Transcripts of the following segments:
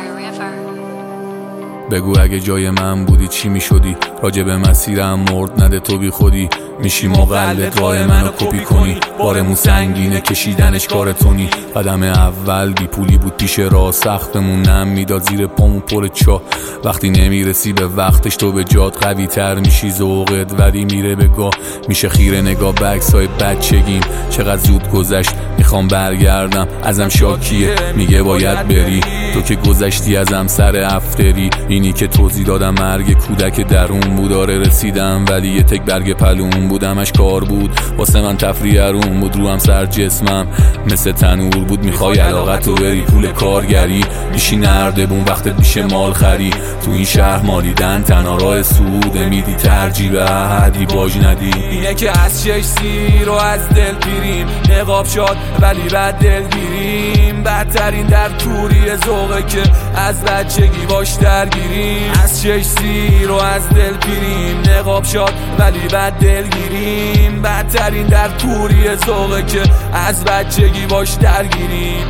بگو اگه جای من بودی چی می شدی؟ راجب مسیرم مرد نده تو بی خودی میشی مقلد راه منو کپی کنی. بارمون سنگینه کشیدنش کار تونی. قدم اول بی پولی بود پیش راه، سختمون نم میداد زیر پامون پر چاه. وقتی نمیرسی به وقتش تو به جات قوی تر میشی، ذوقت ولی میره به گاه. میشه خیره نگاه به عکسای بچگیم، چقدر زود گذشت میخوام برگردم. ازم شاکیه میگه باید بری، تو که گذشتی ازم سر افتری. اینی که توضیح دادم مرگ کودک درون بود. آره رسیدم ولی یه تک برگ پلون بودمش کار بود واسه من تفریح ارون بود. رو هم سر جسمم مثل تنور بود. میخوای علاقتو بری پول کارگری، میشی نردبون وقتت میشه مال خری. تو این شهر مالیدن تنها راه سوده، میدی ترجیح به احدی باج ندی. اینه که از شش سیر و از دل پیریم، نقاب شاد ولی بد دل گیریم. بدترین در توری ذوقه که از بچگی باش درگیریم. از شش سیر و از دل پیریم، نقاب شاد ولی بد دل گیریم. بدترین در توری ذوقه که از بچگی باش درگیریم.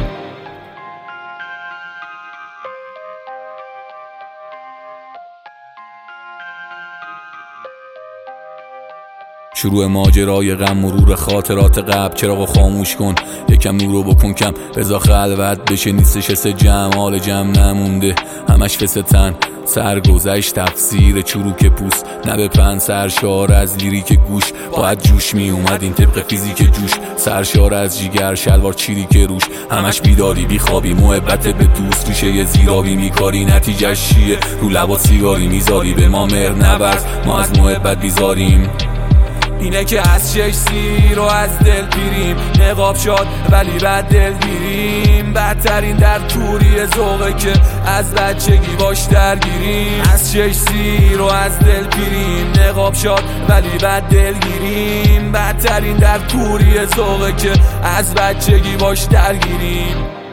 شروع ماجرای غم، مرور خاطرات قبل. چراغو خاموش کن یکم نورو بکن کم، رضا خلوت بشه نیستش حس جمع. حال جمع نمونده همش فستن، سرگذشت تفسیر چروک پوست. نه به پن سرشار از لیریک گوش، باید جوش می اومد این طبق فیزیک جوش. سرشار از جیگر شلوار چیری که روش، همش بیداری بیخوابی محبت به دوست. ریشه یه زیرابی میکاری نتیجهش چیه؟ رو لبا سیگاری میذاری به ما مهر نورز، ما از محبت بیزاریم. اینه که از شش سیر و از دل پیریم، نقاب شاد ولی بد دل گیریم. بدترین در توری ذوقه که از بچگی باش درگیریم. از شش سیر و از دل پیریم، نقاب شاد ولی بد دل گیریم. بدترین در توری ذوقه که از بچگی باش درگیریم.